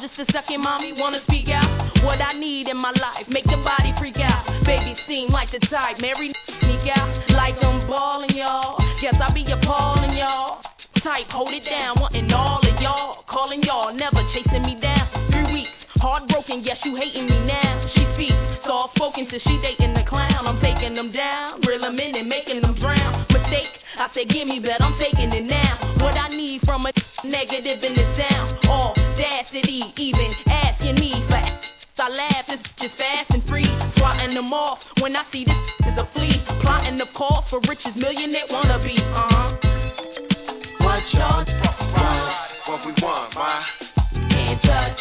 just a second, mommy, wanna speak out? What I need in my life, make the body freak out. Baby seem like the type, Mary sneak out. Like I'm balling, y'all. Guess I be appalling, y'all. Type, hold it down, wanting all of y'all. Calling y'all, never chasing me down. 3 weeks, heartbroken, yes, you hating me now. She speaks, soft spoken till she dating the clown. I'm taking them down, reel them in and making them drown. Mistake, I said give me, but I'm taking it now. What I need from a negative in the sound. Audacity, even asking me for I laugh, this bitch is fast and free. Swatting them off when I see this is a flea. Plotting the cause for riches, millionaire wannabe. What y'all want? What we want, ma? Can't touch.